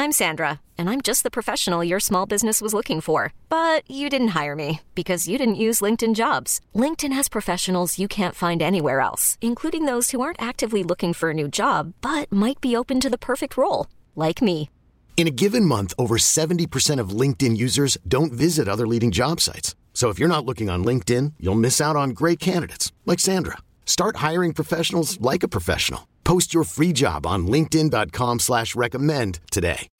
I'm Sandra, and I'm just the professional your small business was looking for. But you didn't hire me because you didn't use LinkedIn Jobs. LinkedIn has professionals you can't find anywhere else, including those who aren't actively looking for a new job, but might be open to the perfect role, like me. In a given month, over 70% of LinkedIn users don't visit other leading job sites. So if you're not looking on LinkedIn, you'll miss out on great candidates like Sandra. Start hiring professionals like a professional. Post your free job on linkedin.com/recommend today.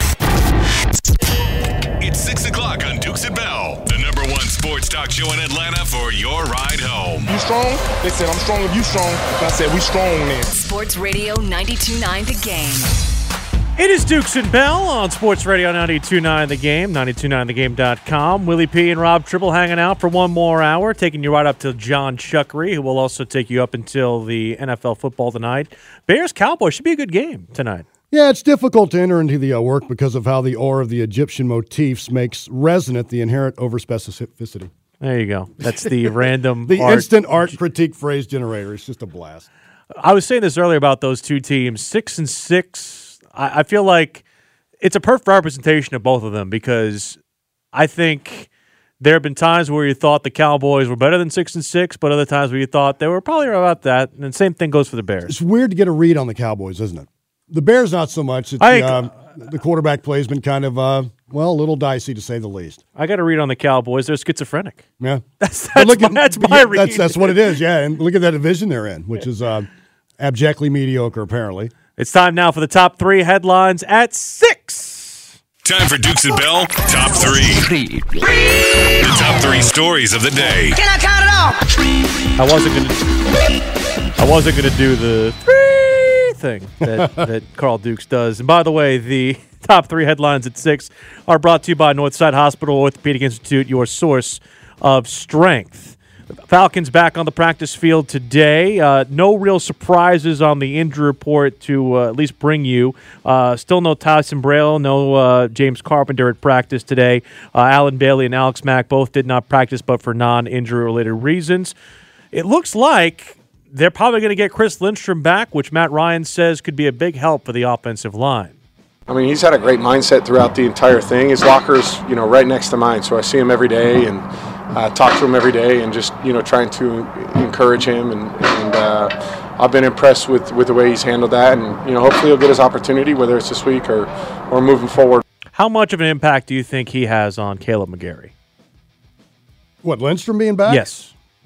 It's 6 o'clock on Dukes and Bell, the number one sports talk show in Atlanta for your ride home. You strong? They said, I'm strong if you strong. I said, we strong then. Sports Radio 92.9 The Game. It is Dukes and Bell on Sports Radio 92.9 The Game, 929thegame.com. Willie P. and Rob Tribble hanging out for one more hour, taking you right up to John Chuckery, who will also take you up until the NFL football tonight. Bears-Cowboys should be a good game tonight. Yeah, it's difficult to enter into the work because of how the aura of the Egyptian motifs makes resonant the inherent over-specificity. There you go. That's the random instant art critique phrase generator. It's just a blast. I was saying this earlier about those two teams, 6-6. I feel like it's a perfect representation of both of them because I think there have been times where you thought the Cowboys were better than 6-6, but other times where you thought they were probably about that. And the same thing goes for the Bears. It's weird to get a read on the Cowboys, isn't it? The Bears, not so much. The quarterback play has been kind of, a little dicey to say the least. I got a read on the Cowboys. They're schizophrenic. Yeah. That's my read. That's what it is, yeah. And look at that division they're in, which is abjectly mediocre, apparently. It's time now for the top three headlines at 6. Time for Dukes and Bell, top 3. The top 3 stories of the day. Can I count it off? I wasn't gonna do the 3 thing that Carl Dukes does. And by the way, the top 3 headlines at 6 are brought to you by Northside Hospital Orthopedic Institute, your source of strength. Falcons back on the practice field today. No real surprises on the injury report to at least bring you. Still no Tyson Braille, no James Carpenter at practice today. Alan Bailey and Alex Mack both did not practice, but for non-injury-related reasons. It looks like they're probably going to get Chris Lindstrom back, which Matt Ryan says could be a big help for the offensive line. I mean, he's had a great mindset throughout the entire thing. His locker's, right next to mine, so I see him every day and talk to him every day and just, trying to encourage him. And I've been impressed with the way he's handled that. And, hopefully he'll get his opportunity, whether it's this week or moving forward. How much of an impact do you think he has on Caleb McGarry? What, Lindstrom being back? Yes.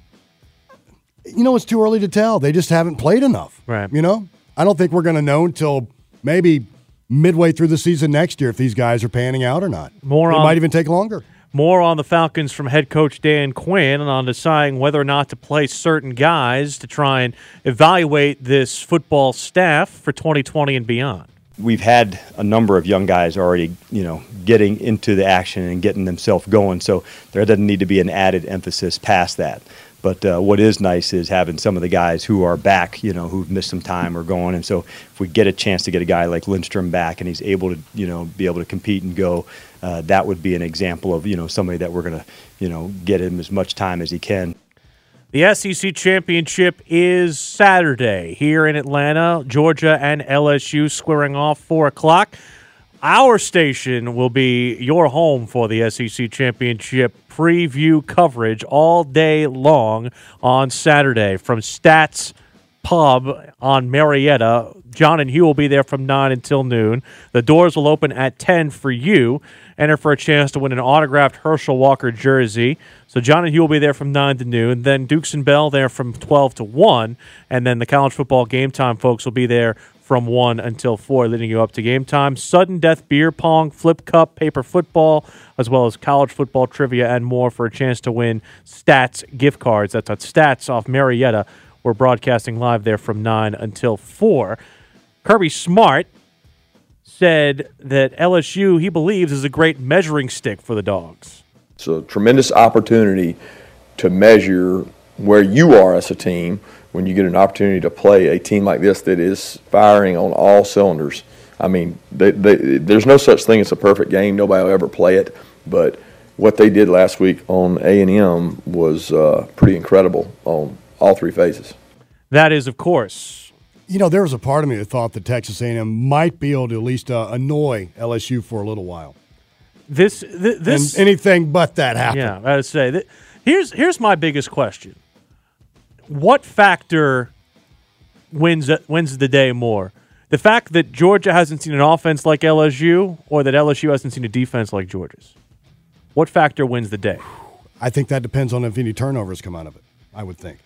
It's too early to tell. They just haven't played enough. Right. I don't think we're going to know until maybe midway through the season next year if these guys are panning out or not. It might even take longer. More on the Falcons from head coach Dan Quinn and on deciding whether or not to play certain guys to try and evaluate this football staff for 2020 and beyond. We've had a number of young guys already, getting into the action and getting themselves going, so there doesn't need to be an added emphasis past that. But what is nice is having some of the guys who are back, who've missed some time or going. And so if we get a chance to get a guy like Lindstrom back and he's able to, be able to compete and go, that would be an example of, somebody that we're going to, get him as much time as he can. The SEC Championship is Saturday here in Atlanta. Georgia and LSU squaring off 4 o'clock. Our station will be your home for the SEC Championship preview coverage all day long on Saturday from Stats Pub on Marietta. John and Hugh will be there from 9 until noon. The doors will open at 10 for you. Enter for a chance to win an autographed Herschel Walker jersey. So John and Hugh will be there from 9 to noon. Then Dukes and Bell there from 12 to 1. And then the college football game time folks will be there from 1 until 4, leading you up to game time. Sudden death, beer pong, flip cup, paper football, as well as college football trivia and more for a chance to win Stats gift cards. That's at Stats off Marietta. We're broadcasting live there from 9 until 4. Kirby Smart said that LSU, he believes, is a great measuring stick for the Dogs. It's a tremendous opportunity to measure where you are as a team when you get an opportunity to play a team like this that is firing on all cylinders. I mean, there's no such thing as a perfect game. Nobody will ever play it. But what they did last week on A&M was pretty incredible on all 3 phases. That is, of course, You know, there was a part of me that thought that Texas A&M might be able to at least annoy LSU for a little while. This and anything but that happened. Yeah, I would say that. Here's my biggest question: what factor wins the day more? The fact that Georgia hasn't seen an offense like LSU, or that LSU hasn't seen a defense like Georgia's? What factor wins the day? I think that depends on if any turnovers come out of it. I would think.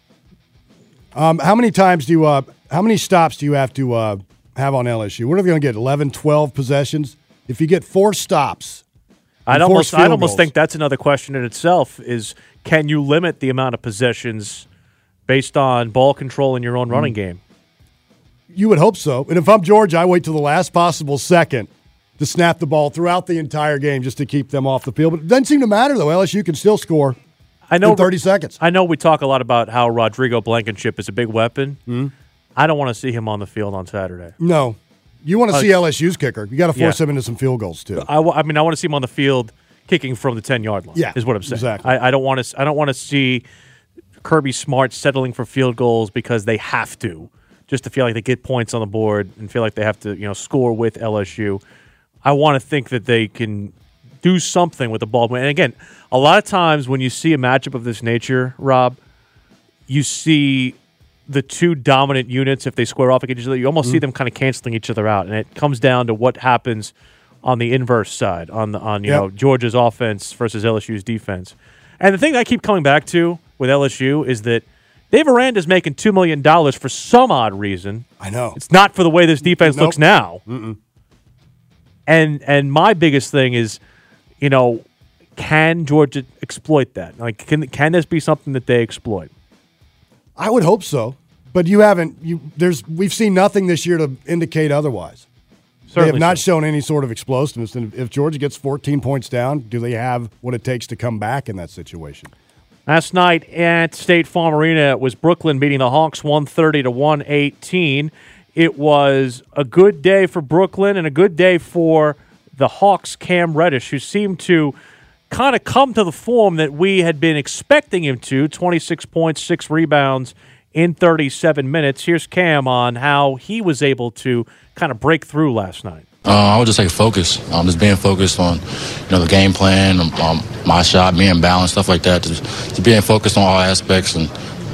How many times do you? How many stops do you have to have on LSU? What are they going to get? 11, 12 possessions? If you get 4 stops, I'd almost think that's another question in itself. Is can you limit the amount of possessions based on ball control in your own running game? You would hope so. And if I'm Georgia, I wait till the last possible second to snap the ball throughout the entire game just to keep them off the field. But it doesn't seem to matter, though. LSU can still score in 30 seconds. I know we talk a lot about how Rodrigo Blankenship is a big weapon. Mm-hmm. I don't want to see him on the field on Saturday. No. You want to see LSU's kicker. You got to force him into some field goals, too. I want to see him on the field kicking from the 10-yard line, is what I'm saying. Exactly. I don't want to see Kirby Smart settling for field goals because they have to, just to feel like they get points on the board and feel like they have to, score with LSU. I want to think that they can do something with the ball. And again, a lot of times when you see a matchup of this nature, Rob, you see the two dominant units, if they square off against each other, you almost see them kind of canceling each other out. And it comes down to what happens on the inverse side, on Georgia's offense versus LSU's defense. And the thing that I keep coming back to with LSU is that Dave Aranda's making $2 million for some odd reason. I know. It's not for the way this defense looks now. Mm-mm. And my biggest thing is, can Georgia exploit that? Like, can this be something that they exploit? I would hope so, but we've seen nothing this year to indicate otherwise. Certainly they have not shown any sort of explosiveness. And if Georgia gets 14 points down, do they have what it takes to come back in that situation? Last night at State Farm Arena, it was Brooklyn beating the Hawks 130-118. It was a good day for Brooklyn and a good day for the Hawks' Cam Reddish, who seemed to kind of come to the form that we had been expecting him to, 26 points, 6 rebounds in 37 minutes. Here's Cam on how he was able to kind of break through last night. I would just say focus. Just being focused on, the game plan, my shot, being balanced, stuff like that. Just being focused on all aspects, and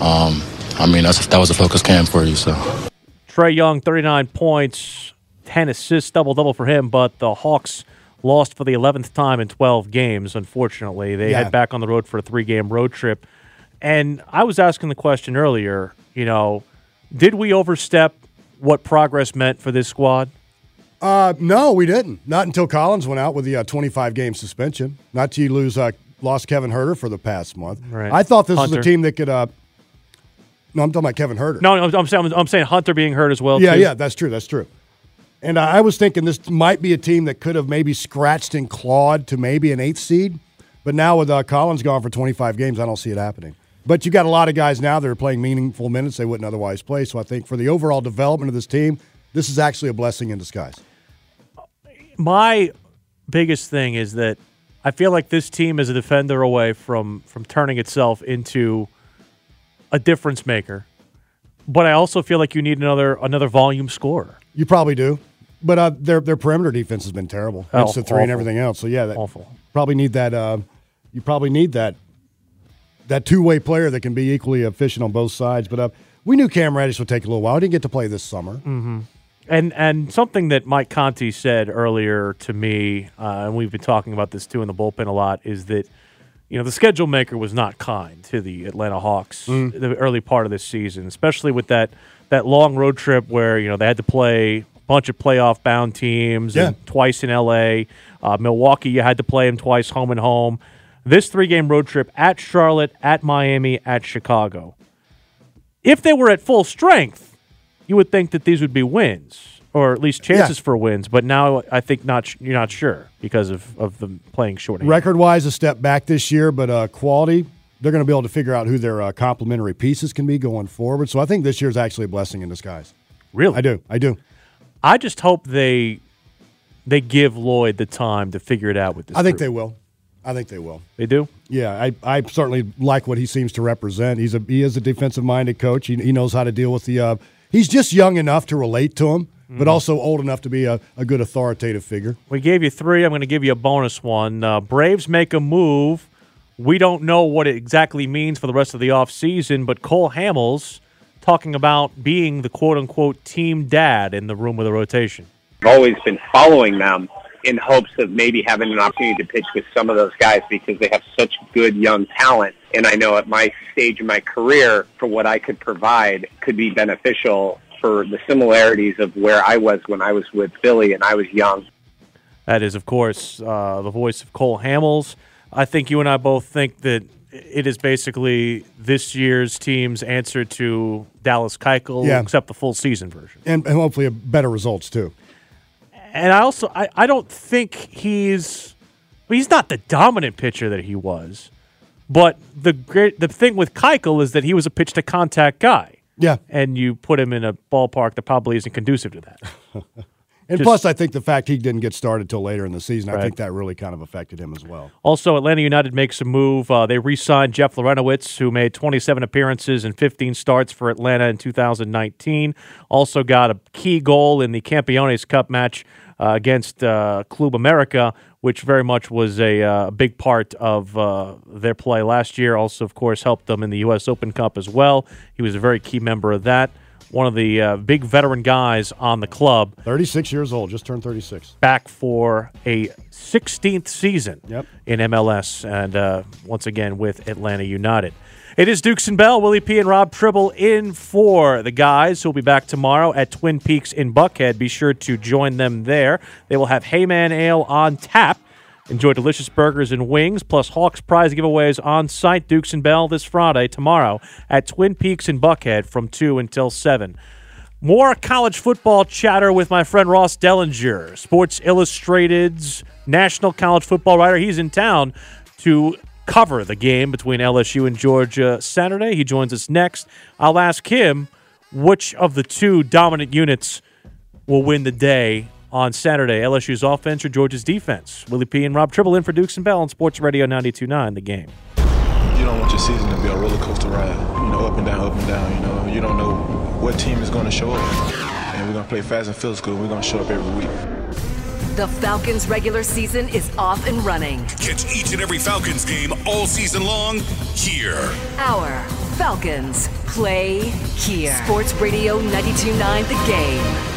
that was a focus Cam for you. So, Trae Young, 39 points, 10 assists, double for him. But the Hawks lost for the 11th time in 12 games. Unfortunately, they head back on the road for a 3-game road trip. And I was asking the question earlier. Did we overstep what progress meant for this squad? No, we didn't. Not until Collins went out with the 25-game suspension. Not till you lost Kevin Huerter for the past month. Right. I thought this was a team that could. No, I'm talking about Kevin Huerter. No, I'm saying Hunter being hurt as well. Yeah, too. Yeah, that's true. And I was thinking this might be a team that could have maybe scratched and clawed to maybe an 8th seed. But now with Collins gone for 25 games, I don't see it happening. But you got a lot of guys now that are playing meaningful minutes they wouldn't otherwise play. So I think for the overall development of this team, this is actually a blessing in disguise. My biggest thing is that I feel like this team is a defender away from turning itself into a difference maker. But I also feel like you need another volume scorer. You probably do. But their perimeter defense has been terrible. It's the three and everything else. So, yeah, awful. Probably need that. You probably need that two-way player that can be equally efficient on both sides. But we knew Cam Reddish would take a little while. He didn't get to play this summer. Mm-hmm. And something that Mike Conti said earlier to me, and we've been talking about this too in the bullpen a lot, is that the schedule maker was not kind to the Atlanta Hawks the early part of this season, especially with that long road trip where they had to play a bunch of playoff-bound teams and twice in L.A. Milwaukee, you had to play them twice home and home. This 3-game road trip at Charlotte, at Miami, at Chicago. If they were at full strength, you would think that these would be wins, or at least chances for wins. But now I think you're not sure because of them playing shorthand. Record-wise, a step back this year, but quality, they're going to be able to figure out who their complementary pieces can be going forward. So I think this year is actually a blessing in disguise. Really? I do. I just hope they give Lloyd the time to figure it out with this I think group. they will. I think they will. They do? Yeah, I certainly like what he seems to represent. He is a defensive-minded coach. He knows how to deal with the he's just young enough to relate to him, but also old enough to be a good authoritative figure. We gave you 3. I'm going to give you a bonus one. Braves make a move. We don't know what it exactly means for the rest of the offseason, but Cole Hamels talking about being the quote-unquote team dad in the room with the rotation. I've always been following them in hopes of maybe having an opportunity to pitch with some of those guys because they have such good young talent. And I know at my stage in my career, for what I could provide could be beneficial for the similarities of where I was when I was with Philly and I was young. That is, of course, the voice of Cole Hamels. I think you and I both think that it is basically this year's team's answer to Dallas Keuchel, except the full season version. And hopefully better results, too. And I don't think he's not the dominant pitcher that he was. But the thing with Keuchel is that he was a pitch-to-contact guy. Yeah. And you put him in a ballpark that probably isn't conducive to that. And plus, I think the fact he didn't get started till later in the season, I think that really kind of affected him as well. Also, Atlanta United makes a move. They re-signed Jeff Larentowicz, who made 27 appearances and 15 starts for Atlanta in 2019. Also got a key goal in the Campeones Cup match against Club America, which very much was a big part of their play last year. Also, of course, helped them in the U.S. Open Cup as well. He was a very key member of that. One of the big veteran guys on the club. 36 years old, just turned 36. Back for a 16th season in MLS, and once again with Atlanta United. It is Dukes and Bell, Willie P. and Rob Tribble in for the guys who will be back tomorrow at Twin Peaks in Buckhead. Be sure to join them there. They will have Heyman Ale on tap. Enjoy delicious burgers and wings, plus Hawks prize giveaways on site. Dukes and Bell this Friday, tomorrow, at Twin Peaks in Buckhead from 2 until 7. More college football chatter with my friend Ross Dellinger, Sports Illustrated's national college football writer. He's in town to cover the game between LSU and Georgia Saturday. He joins us next. I'll ask him which of the two dominant units will win the day on Saturday, LSU's offense or Georgia's defense. Willie P. and Rob Tribble in for Dukes and Bell on Sports Radio 92.9 The Game. You don't want your season to be a roller coaster ride, up and down, You don't know what team is going to show up. And we're going to play fast and physical. We're going to show up every week. The Falcons' regular season is off and running. Catch each and every Falcons game all season long here. Our Falcons play here. Sports Radio 92.9 The Game.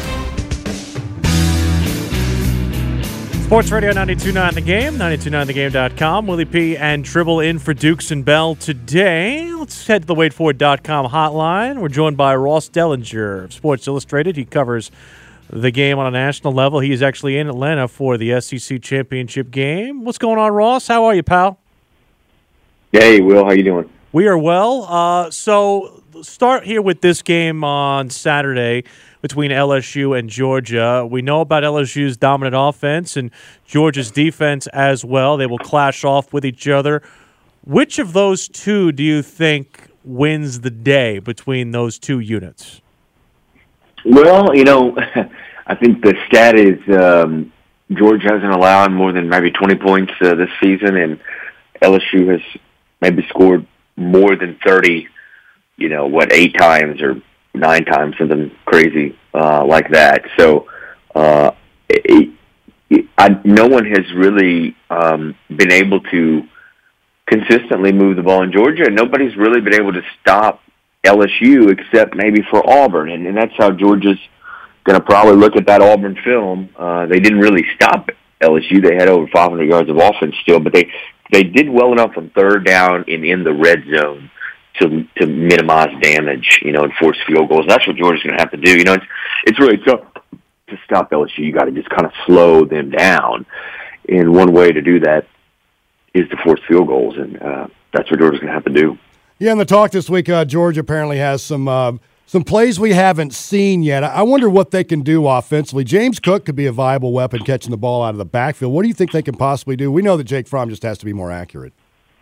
Sports Radio 92.9 The Game, 929thegame.com. Willie P. and Tribble in for Dukes and Bell today. Let's head to the WaitFor.com hotline. We're joined by Ross Dellinger of Sports Illustrated. He covers the game on a national level. He is actually in Atlanta for the SEC championship game. What's going on, Ross? How are you, pal? Hey, Will. How you doing? We are well. So start here with this game on Saturday between LSU and Georgia. We know about LSU's dominant offense and Georgia's defense as well. They will clash off with each other. Which of those two do you think wins the day between those two units? Well, I think the stat is Georgia hasn't allowed more than maybe 20 points this season, and LSU has maybe scored more than 30, 8 times or 9 times, something crazy like that. So no one has really been able to consistently move the ball in Georgia, and nobody's really been able to stop LSU except maybe for Auburn, and that's how Georgia's going to probably look at that Auburn film. They didn't really stop LSU. They had over 500 yards of offense still, but they did well enough on third down and in the red zone to minimize damage, and force field goals. And that's what Georgia's going to have to do. It's really tough to stop LSU. You got to just kind of slow them down, and one way to do that is to force field goals, and that's what Georgia's going to have to do. Yeah, in the talk this week, Georgia apparently has some plays we haven't seen yet. I wonder what they can do offensively. James Cook could be a viable weapon catching the ball out of the backfield. What do you think they can possibly do? We know that Jake Fromm just has to be more accurate.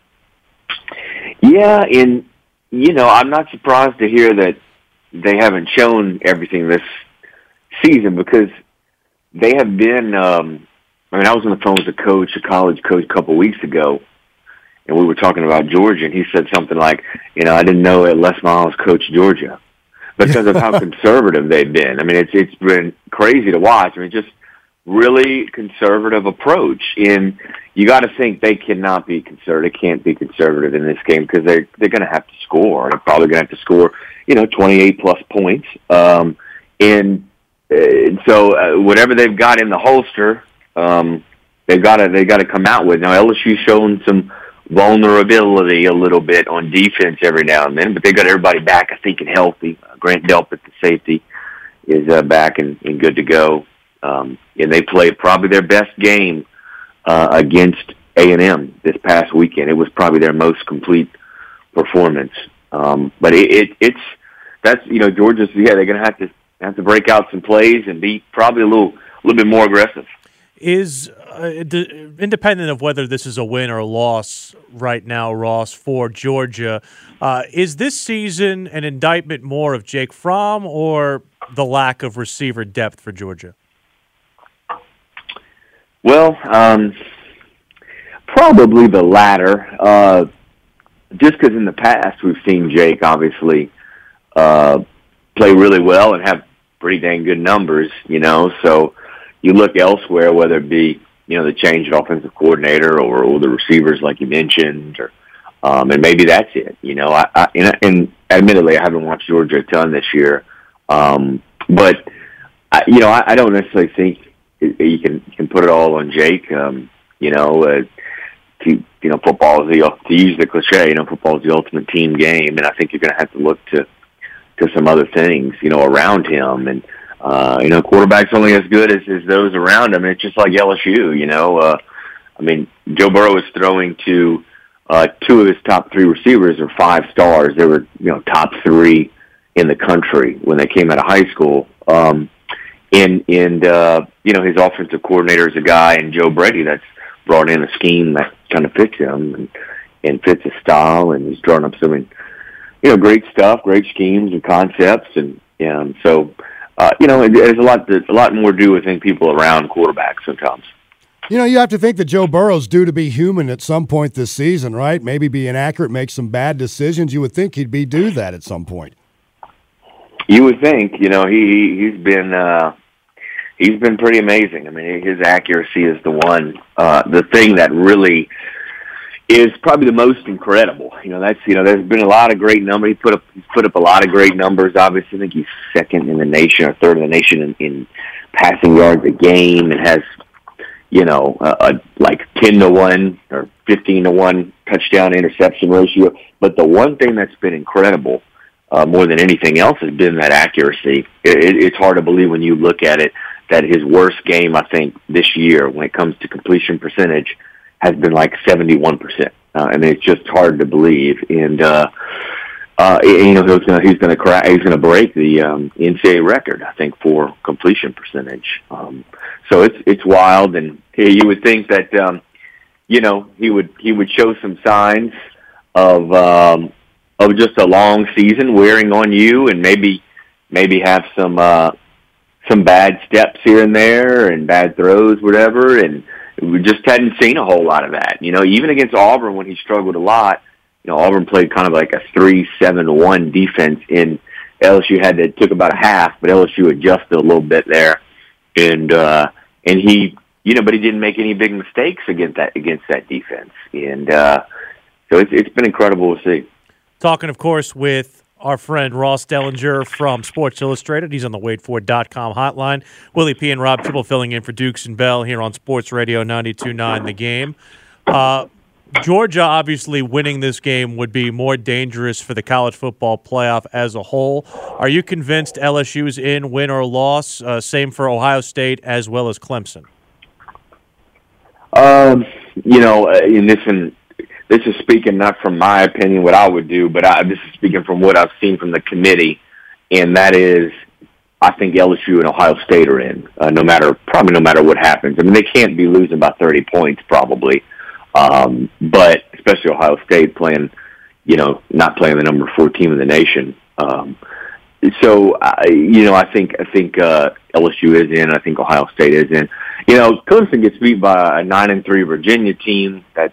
Yeah, and I'm not surprised to hear that they haven't shown everything this season because they have been I was on the phone with a college coach a couple of weeks ago, and we were talking about Georgia, and he said something like, I didn't know that Les Miles coached Georgia. because of how conservative they've been. I mean, it's been crazy to watch. I mean, just really conservative approach. And you got to think they cannot be conservative. They can't be conservative in this game because they're going to have to score. They're probably going to have to score, 28 plus points. And so whatever they've got in the holster, they've got to come out with. Now LSU's shown some vulnerability a little bit on defense every now and then, but they got everybody back, I think, and healthy. Grant Delpit, the safety, is back and good to go. And they played probably their best game against A&M this past weekend. It was probably their most complete performance. But that's Georgia's. Yeah, they're going to have to break out some plays and be probably a little bit more aggressive. Is independent of whether this is a win or a loss right now, Ross, for Georgia, is this season an indictment more of Jake Fromm or the lack of receiver depth for Georgia? Well, probably the latter. Just because in the past we've seen Jake obviously play really well and have pretty dang good numbers, so you look elsewhere, whether it be, the change in offensive coordinator or the receivers like you mentioned, or and maybe that's it. And admittedly, I haven't watched Georgia a ton this year, but I don't necessarily think you can put it all on Jake. Football is to use the cliche. Football is the ultimate team game, and I think you're going to have to look to some other things, around him. And quarterback's only as good as those around him. It's just like LSU. Joe Burrow is throwing to two of his top three receivers are 5 stars. They were top 3 in the country when they came out of high school. His offensive coordinator is a guy, and Joe Brady, that's brought in a scheme that kind of fits him and fits his style, and he's drawn up some, great stuff, great schemes and concepts, and so there's a lot more to do with people around quarterbacks sometimes. You have to think that Joe Burrow's due to be human at some point this season, right? Maybe be inaccurate, make some bad decisions. You would think he'd be due that at some point. You would think, he's been pretty amazing. I mean, his accuracy is the thing that really is probably the most incredible. There's been a lot of great numbers. He's put up a lot of great numbers. Obviously, I think he's second in the nation or third in the nation in passing yards a game, and has like 10-1 or 15-1 touchdown interception ratio. But the one thing that's been incredible, more than anything else, has been that accuracy. It's hard to believe when you look at it that his worst game, I think, this year when it comes to completion percentage has been like 71%. It's just hard to believe. And he's going to break the NCAA record, I think, for completion percentage. So it's wild, and you would think that he would show some signs of just a long season wearing on you, and maybe have some bad steps here and there and bad throws, whatever, and we just hadn't seen a whole lot of that. Even against Auburn when he struggled a lot, Auburn played kind of like a 3-7-1 defense, and LSU took about a half, but LSU adjusted a little bit there, and he, but he didn't make any big mistakes against that defense, and so it's been incredible to see. Talking, of course, with our friend Ross Dellinger from Sports Illustrated. He's on the WadeFord.com hotline. Willie P. and Rob Tribble filling in for Dukes and Bell here on Sports Radio 92.9 The Game. Georgia, obviously, winning this game would be more dangerous for the college football playoff as a whole. Are you convinced LSU's in, win or loss? Same for Ohio State as well as Clemson. This is speaking not from my opinion, what I would do, but this is speaking from what I've seen from the committee, and that is, I think LSU and Ohio State are in, no matter what happens. I mean, they can't be losing by 30 points probably, but especially Ohio State playing, not playing the number 4 team in the nation. So I think LSU is in. I think Ohio State is in. Clemson gets beat by a 9-3 Virginia team that's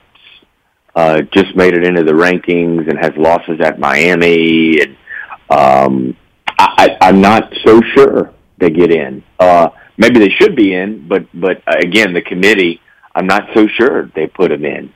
just made it into the rankings and has losses at Miami, and I'm not so sure they get in. Maybe they should be in, but again, the committee, I'm not so sure they put them in.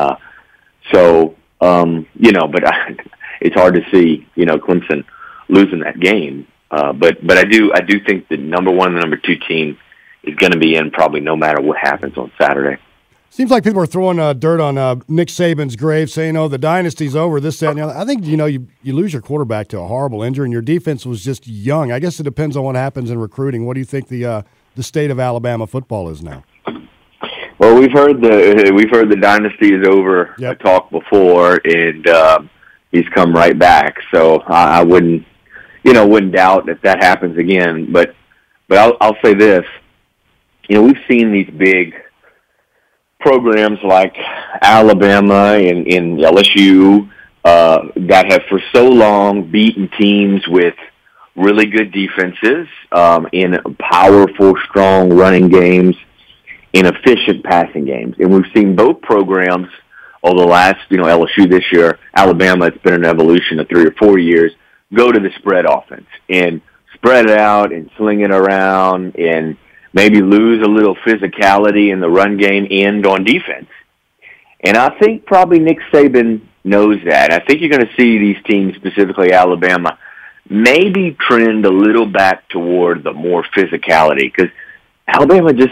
But it's hard to see, Clemson losing that game. But I do think the number one and the number two team is going to be in probably no matter what happens on Saturday. Seems like people are throwing dirt on Nick Saban's grave, saying, the dynasty's over, this, that, and the other. I think, you lose your quarterback to a horrible injury, and your defense was just young. I guess it depends on what happens in recruiting. What do you think the state of Alabama football is now? Well, we've heard the dynasty is over. Yep. Talk before, and he's come right back. So I wouldn't doubt if that happens again. But I'll say this: we've seen these big programs like Alabama and LSU that have for so long beaten teams with really good defenses, in powerful, strong running games, in efficient passing games. And we've seen both programs over the last, LSU this year, Alabama, it's been an evolution of 3 or 4 years, go to the spread offense and spread it out and sling it around and maybe lose a little physicality in the run game and on defense. And I think probably Nick Saban knows that. I think you're going to see these teams, specifically Alabama, maybe trend a little back toward the more physicality, because Alabama just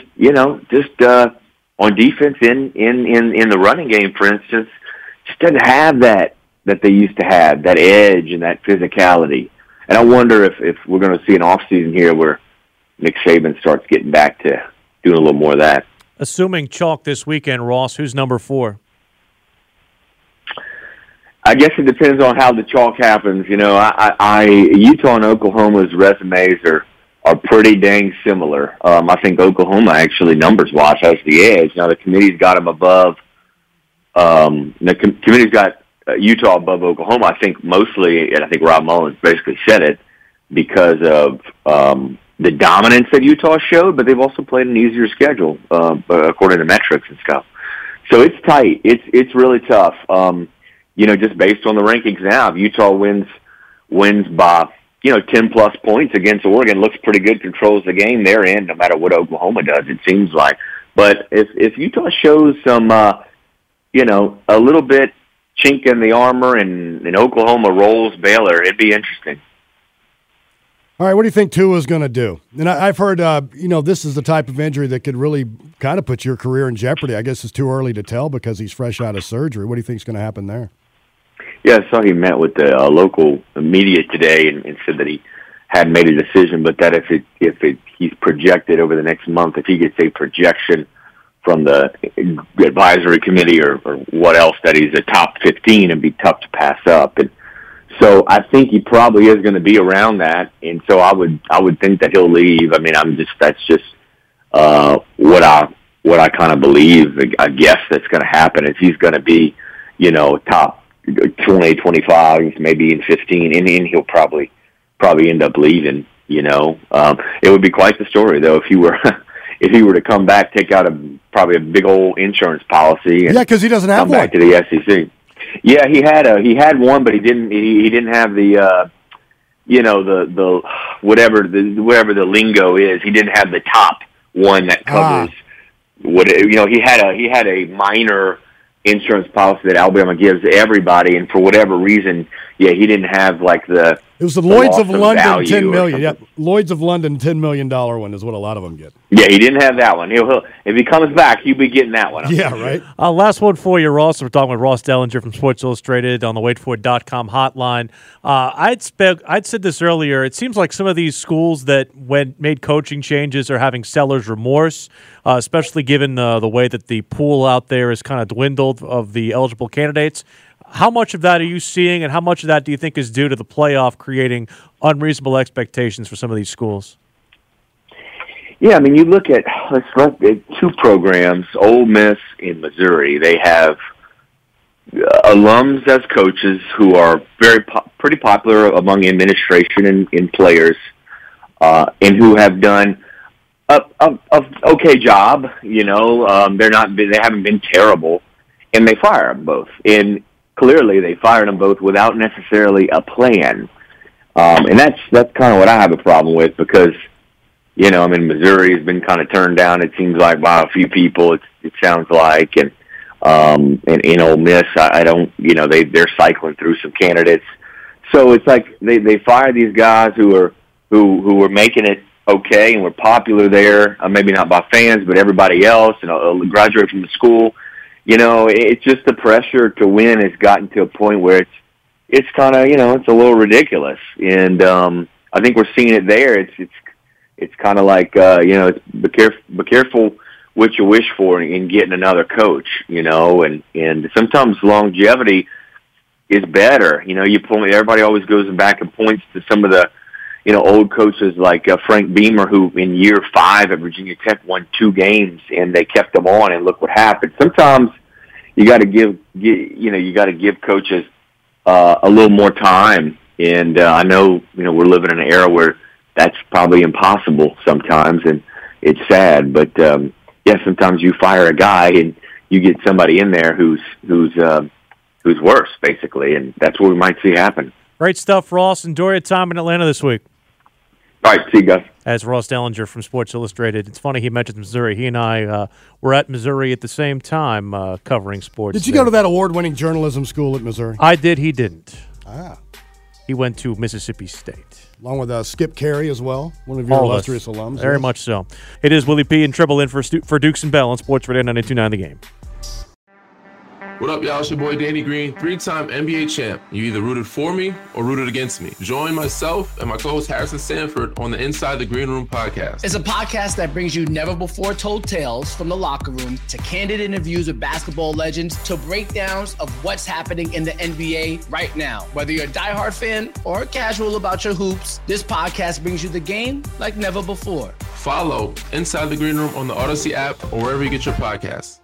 on defense in the running game, for instance, just doesn't have that they used to have, that edge and that physicality. And I wonder if we're going to see an offseason here where Nick Saban starts getting back to doing a little more of that. Assuming chalk this weekend, Ross, who's number 4? I guess it depends on how the chalk happens. Utah and Oklahoma's resumes are pretty dang similar. I think Oklahoma actually, numbers-wise, has the edge. Now, the committee's got them above. The committee's got Utah above Oklahoma, I think mostly, and I think Rob Mullins basically said it, because of the dominance that Utah showed, but they've also played an easier schedule, according to metrics and stuff. So it's tight. It's really tough. Just based on the rankings now, if Utah wins by 10-plus points against Oregon, looks pretty good, controls the game, they're in no matter what Oklahoma does, it seems like. But if Utah shows some, a little bit chink in the armor and Oklahoma rolls Baylor, it'd be interesting. All right, what do you think Tua's going to do? And I've heard, this is the type of injury that could really kind of put your career in jeopardy. I guess it's too early to tell because he's fresh out of surgery. What do you think is going to happen there? Yeah, I saw he met with the local media today and said that he hadn't made a decision, but that if he's projected over the next month, if he gets a projection from the advisory committee or what else, that he's a top 15, it'd be tough to pass up. And so I think he probably is going to be around that, and so I would think that he'll leave. I mean, that's just what I kind of believe. I guess that's going to happen. Is he's going to be, top 20, 25, maybe in 15, and he'll probably end up leaving. It would be quite the story though if he were to come back, take out probably a big old insurance policy. And because he doesn't have one. Back to the SEC. Yeah, he had one, but he didn't have the the whatever the lingo is. He didn't have the top one that covers he had a minor insurance policy that Alabama gives everybody, and for whatever reason, he didn't have like the. It was the Lloyd's of London $10 million. Yeah, Lloyd's of London $10 million one is what a lot of them get. Yeah, he didn't have that one. He'll if he comes back, he'll be getting that one. Yeah, right. Last one for you, Ross. We're talking with Ross Dellinger from Sports Illustrated on the waitfor.com hotline. I'd said this earlier. It seems like some of these schools that made coaching changes are having seller's remorse, especially given the way that the pool out there is kind of dwindled of the eligible candidates. How much of that are you seeing, and how much of that do you think is due to the playoff creating unreasonable expectations for some of these schools? Yeah, I mean, you look at two programs, Ole Miss and Missouri. They have alums as coaches who are pretty popular among administration and players, and who have done a okay job. They haven't been terrible, and they fire them both. And clearly, they fired them both without necessarily a plan. And that's kind of what I have a problem with because, you know, I mean, Missouri has been kind of turned down. It seems like by a few people. It sounds like, and in Ole Miss, I don't, you know, they're cycling through some candidates. So it's like they fire these guys who were making it okay and were popular there. Maybe not by fans, but everybody else, and graduate from the school. You know, it's just the pressure to win has gotten to a point where it's kind of, you know, it's a little ridiculous, and I think we're seeing it there. It's kind of like, you know, be careful what you wish for in getting another coach, you know, and sometimes longevity is better. You know, everybody always goes back and points to some of the, you know, old coaches like Frank Beamer, who in year 5 at Virginia Tech won 2 games and they kept them on, and look what happened. Sometimes you got to give coaches a little more time, and I know, you know, we're living in an era where that's probably impossible sometimes, and it's sad, but yeah, sometimes you fire a guy and you get somebody in there who's worse, basically, and that's what we might see happen. Great stuff, Ross. Enjoy your time in Atlanta this week. All right, see you guys. As Ross Dellinger from Sports Illustrated. It's funny he mentioned Missouri. He and I were at Missouri at the same time covering sports. Did you go to that award-winning journalism school at Missouri? I did. He didn't. Ah. He went to Mississippi State. Along with Skip Carey as well, one of your illustrious alums. Very much so. It is Willie P. and Tribble in for Dukes and Bell on Sports Radio 92.9 The Game. What up, y'all? It's your boy Danny Green, 3-time NBA champ. You either rooted for me or rooted against me. Join myself and my co-host Harrison Sanford on the Inside the Green Room podcast. It's a podcast that brings you never-before-told tales from the locker room to candid interviews with basketball legends to breakdowns of what's happening in the NBA right now. Whether you're a diehard fan or casual about your hoops, this podcast brings you the game like never before. Follow Inside the Green Room on the Odyssey app or wherever you get your podcasts.